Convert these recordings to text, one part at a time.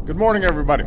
Good morning, everybody.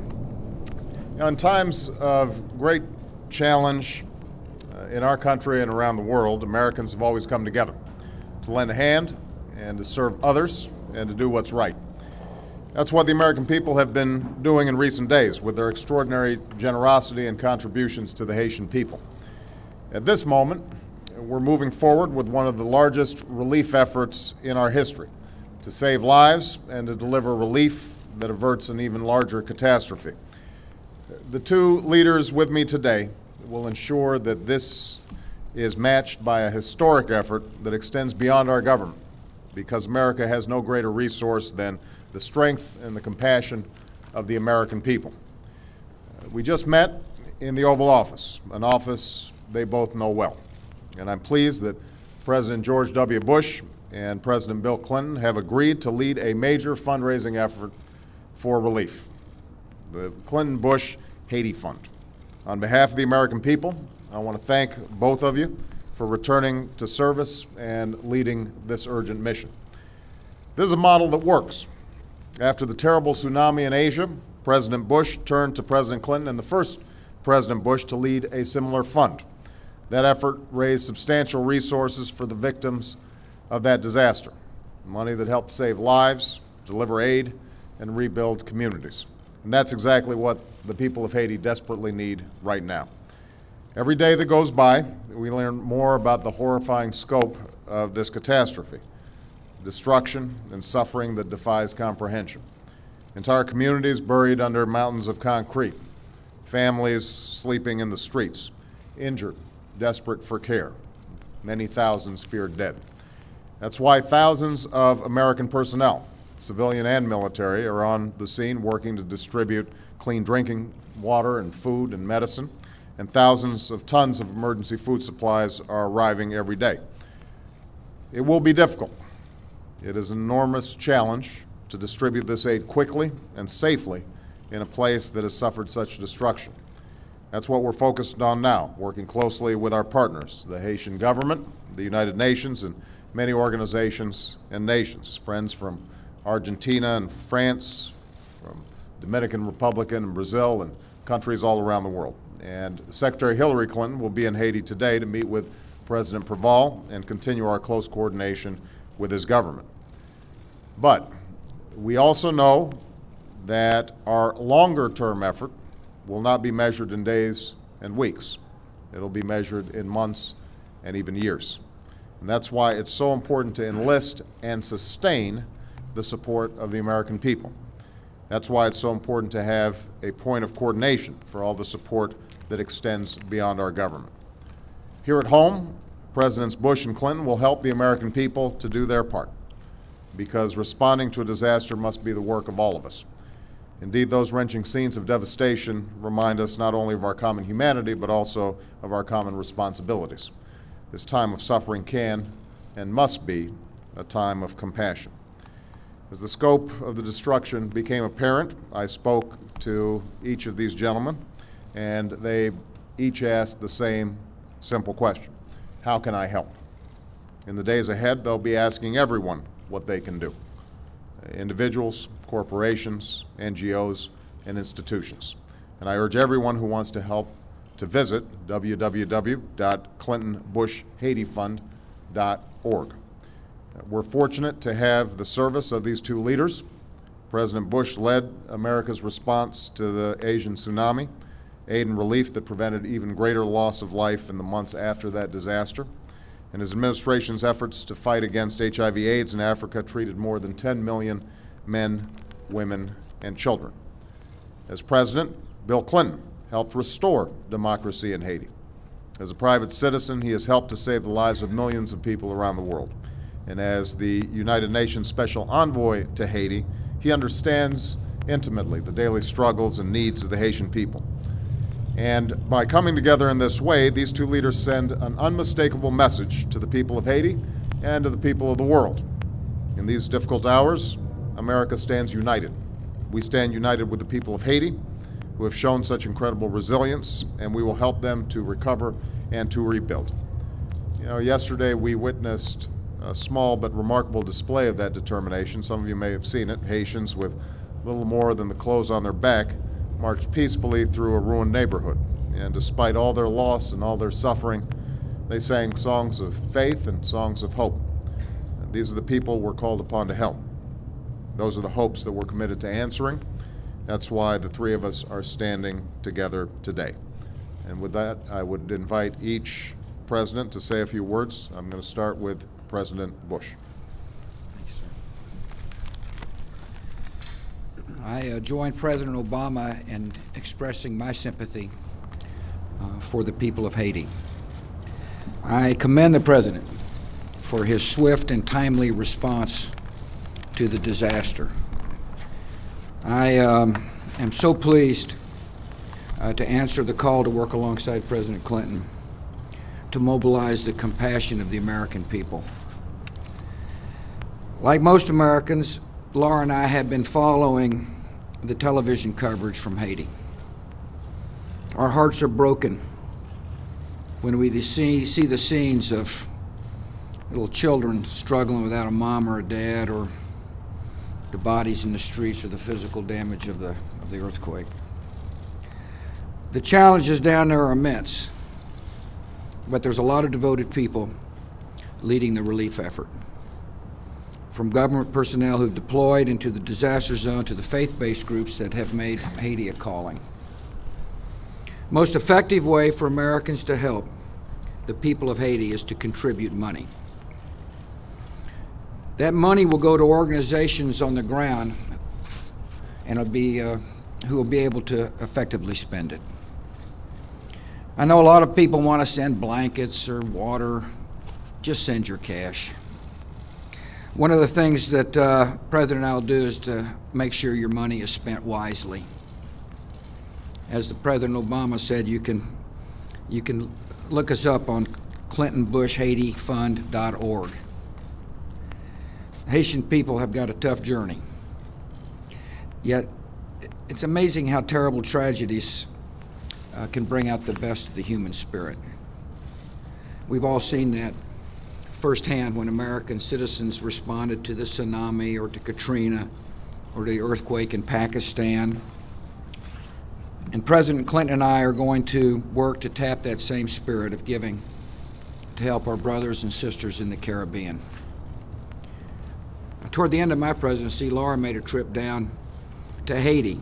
In times of great challenge in our country and around the world, Americans have always come together to lend a hand and to serve others and to do what's right. That's what the American people have been doing in recent days with their extraordinary generosity and contributions to the Haitian people. At this moment, we're moving forward with one of the largest relief efforts in our history to save lives and to deliver relief that averts an even larger catastrophe. The two leaders with me today will ensure that this is matched by a historic effort that extends beyond our government, because America has no greater resource than the strength and the compassion of the American people. We just met in the Oval Office, an office they both know well. And I'm pleased that President George W. Bush and President Bill Clinton have agreed to lead a major fundraising effort for relief, the Clinton-Bush Haiti Fund. On behalf of the American people, I want to thank both of you for returning to service and leading this urgent mission. This is a model that works. After the terrible tsunami in Asia, President Bush turned to President Clinton and the first President Bush to lead a similar fund. That effort raised substantial resources for the victims of that disaster, money that helped save lives, deliver aid, and rebuild communities. And that's exactly what the people of Haiti desperately need right now. Every day that goes by, we learn more about the horrifying scope of this catastrophe, destruction and suffering that defies comprehension. Entire communities buried under mountains of concrete, families sleeping in the streets, injured, desperate for care, many thousands feared dead. That's why thousands of American personnel, civilian and military, are on the scene working to distribute clean drinking water and food and medicine, and thousands of tons of emergency food supplies are arriving every day. It will be difficult. It is an enormous challenge to distribute this aid quickly and safely in a place that has suffered such destruction. That's what we're focused on now, working closely with our partners, the Haitian government, the United Nations, and many organizations and nations, friends from Argentina and France, from Dominican Republic and Brazil, and countries all around the world. And Secretary Hillary Clinton will be in Haiti today to meet with President Preval and continue our close coordination with his government. But we also know that our longer-term effort will not be measured in days and weeks. It'll be measured in months and even years. And that's why it's so important to enlist and sustain the support of the American people. That's why it's so important to have a point of coordination for all the support that extends beyond our government. Here at home, Presidents Bush and Clinton will help the American people to do their part, because responding to a disaster must be the work of all of us. Indeed, those wrenching scenes of devastation remind us not only of our common humanity, but also of our common responsibilities. This time of suffering can and must be a time of compassion. As the scope of the destruction became apparent, I spoke to each of these gentlemen, and they each asked the same simple question: how can I help? In the days ahead, they'll be asking everyone what they can do: individuals, corporations, NGOs, and institutions. And I urge everyone who wants to help to visit www.clintonbushhaitifund.org. We're fortunate to have the service of these two leaders. President Bush led America's response to the Asian tsunami, aid and relief that prevented even greater loss of life in the months after that disaster. And his administration's efforts to fight against HIV/AIDS in Africa treated more than 10 million men, women, and children. As president, Bill Clinton helped restore democracy in Haiti. As a private citizen, he has helped to save the lives of millions of people around the world. And as the United Nations Special Envoy to Haiti, he understands intimately the daily struggles and needs of the Haitian people. And by coming together in this way, these two leaders send an unmistakable message to the people of Haiti and to the people of the world. In these difficult hours, America stands united. We stand united with the people of Haiti, who have shown such incredible resilience, and we will help them to recover and to rebuild. You know, yesterday we witnessed a small but remarkable display of that determination. Some of you may have seen it. Haitians with little more than the clothes on their back, marched peacefully through a ruined neighborhood. And despite all their loss and all their suffering, they sang songs of faith and songs of hope. And these are the people we're called upon to help. Those are the hopes that we're committed to answering. That's why the three of us are standing together today. And with that, I would invite each president to say a few words. I'm going to start with President Bush. I join President Obama in expressing my sympathy for the people of Haiti. I commend the President for his swift and timely response to the disaster. I am so pleased to answer the call to work alongside President Clinton to mobilize the compassion of the American people. Like most Americans, Laura and I have been following the television coverage from Haiti. Our hearts are broken when we see the scenes of little children struggling without a mom or a dad, or the bodies in the streets, or the physical damage of the earthquake. The challenges down there are immense, but there's a lot of devoted people leading the relief effort. From government personnel who've deployed into the disaster zone to the faith-based groups that have made Haiti a calling. Most effective way for Americans to help the people of Haiti is to contribute money. That money will go to organizations on the ground, and it'll be who will be able to effectively spend it. I know a lot of people want to send blankets or water. Just send your cash. One of the things that President and I will do is to make sure your money is spent wisely. As the President Obama said, you can look us up on ClintonBushHaitiFund.org. Haitian people have got a tough journey. Yet, it's amazing how terrible tragedies can bring out the best of the human spirit. We've all seen that firsthand when American citizens responded to the tsunami or to Katrina or to the earthquake in Pakistan. And President Clinton and I are going to work to tap that same spirit of giving to help our brothers and sisters in the Caribbean. Toward the end of my presidency, Laura made a trip down to Haiti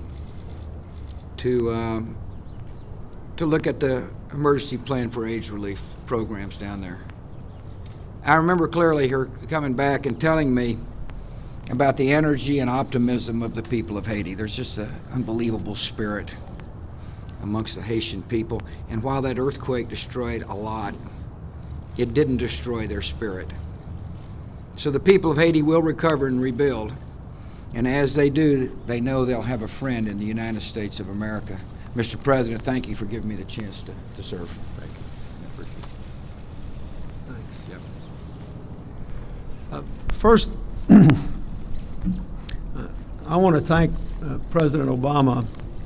to look at the emergency plan for AIDS relief programs down there. I remember clearly her coming back and telling me about the energy and optimism of the people of Haiti. There's just an unbelievable spirit amongst the Haitian people. And while that earthquake destroyed a lot, it didn't destroy their spirit. So the people of Haiti will recover and rebuild. And as they do, they know they'll have a friend in the United States of America. Mr. President, thank you for giving me the chance to serve. Thank you. I appreciate it. Thanks. Yep. First, I want to thank President Obama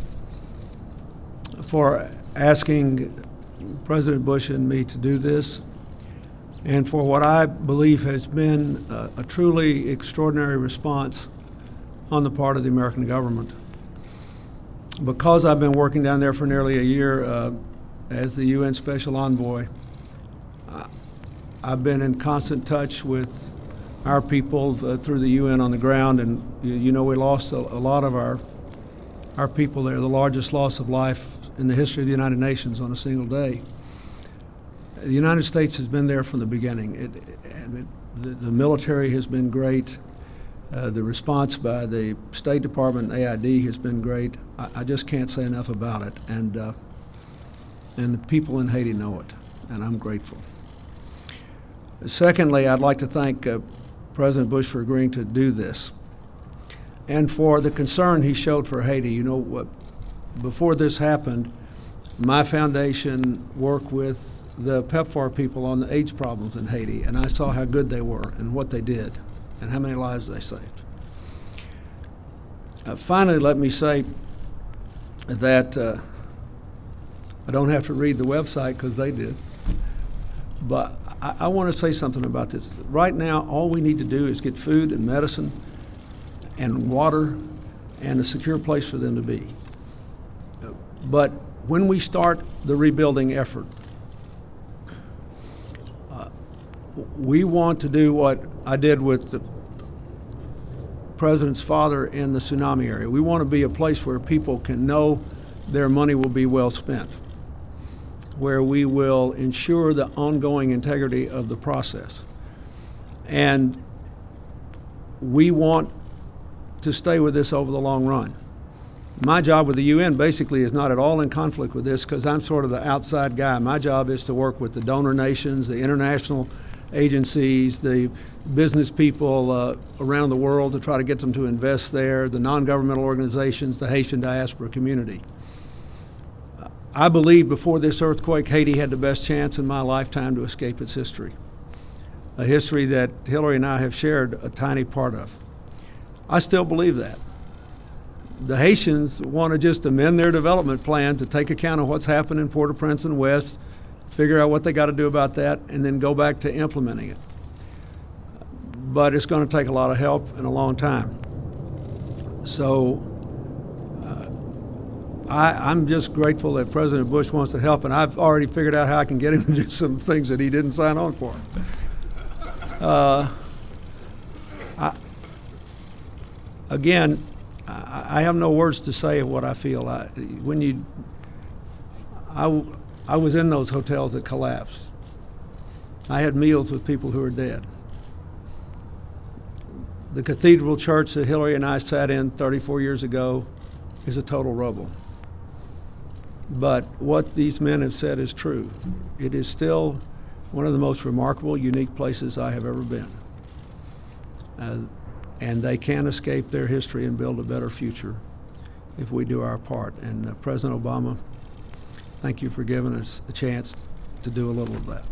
for asking President Bush and me to do this, and for what I believe has been a truly extraordinary response on the part of the American government. Because I've been working down there for nearly a year as the UN Special Envoy, I've been in constant touch with our people through the UN on the ground, and you know we lost a lot of our people there, the largest loss of life in the history of the United Nations on a single day. The United States has been there from the beginning. The military has been great. The response by the State Department and AID has been great. I just can't say enough about it, and the people in Haiti know it, and I'm grateful. Secondly, I'd like to thank President Bush for agreeing to do this, and for the concern he showed for Haiti. You know, before this happened, my foundation worked with the PEPFAR people on the AIDS problems in Haiti, and I saw how good they were and what they did and how many lives they saved. Finally, let me say that I don't have to read the website because they did, but I want to say something about this. Right now, all we need to do is get food and medicine and water and a secure place for them to be. But when we start the rebuilding effort, we want to do what I did with the President's father in the tsunami area. We want to be a place where people can know their money will be well spent, where we will ensure the ongoing integrity of the process. And we want to stay with this over the long run. My job with the UN basically is not at all in conflict with this because I'm sort of the outside guy. My job is to work with the donor nations, the international agencies, the business people around the world to try to get them to invest there, the non-governmental organizations, the Haitian diaspora community. I believe before this earthquake, Haiti had the best chance in my lifetime to escape its history, a history that Hillary and I have shared a tiny part of. I still believe that. The Haitians want to just amend their development plan to take account of what's happened in Port-au-Prince and West, figure out what they got to do about that, and then go back to implementing it. But it's going to take a lot of help and a long time. So I'm just grateful that President Bush wants to help, and I've already figured out how I can get him to do some things that he didn't sign on for. Again, I have no words to say of what I feel. I was in those hotels that collapsed. I had meals with people who are dead. The cathedral church that Hillary and I sat in 34 years ago is a total rubble. But what these men have said is true. It is still one of the most remarkable, unique places I have ever been. And they can escape their history and build a better future if we do our part. And President Obama, thank you for giving us a chance to do a little of that.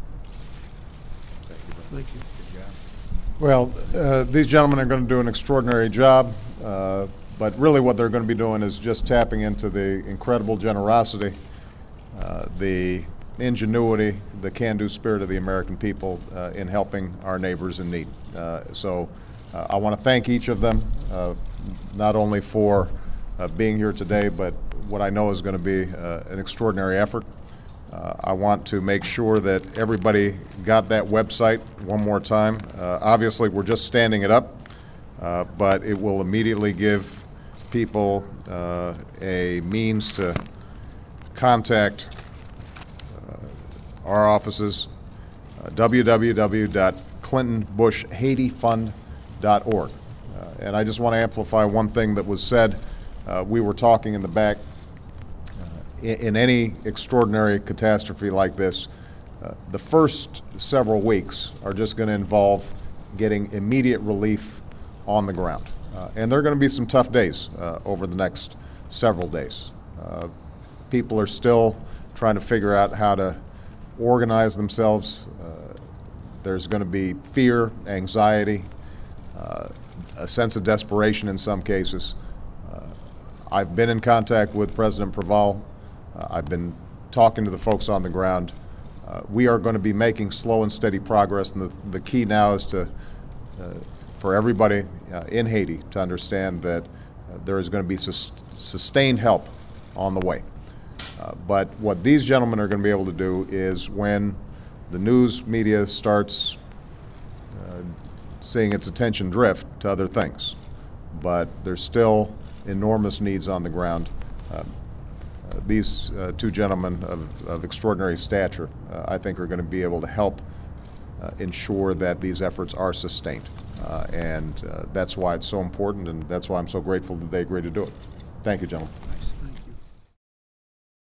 Thank you. Well, these gentlemen are going to do an extraordinary job, but really what they're going to be doing is just tapping into the incredible generosity, the ingenuity, the can-do spirit of the American people in helping our neighbors in need. So I want to thank each of them, not only for being here today, but what I know is going to be an extraordinary effort. I want to make sure that everybody got that website one more time. Obviously, we're just standing it up, but it will immediately give people a means to contact our offices, www.clintonbushhaitiFund.org. And I just want to amplify one thing that was said. We were talking in the back. In any extraordinary catastrophe like this, the first several weeks are just going to involve getting immediate relief on the ground. And there are going to be some tough days over the next several days. People are still trying to figure out how to organize themselves. There's going to be fear, anxiety, a sense of desperation in some cases. I've been in contact with President Preval. I've been talking to the folks on the ground. We are going to be making slow and steady progress, and the key now is for everybody in Haiti to understand that there is going to be sustained help on the way. But what these gentlemen are going to be able to do is when the news media starts seeing its attention drift to other things, but there's still enormous needs on the ground. These two gentlemen of extraordinary stature, I think, are going to be able to help ensure that these efforts are sustained. And that's why it's so important, and that's why I'm so grateful that they agreed to do it. Thank you, gentlemen.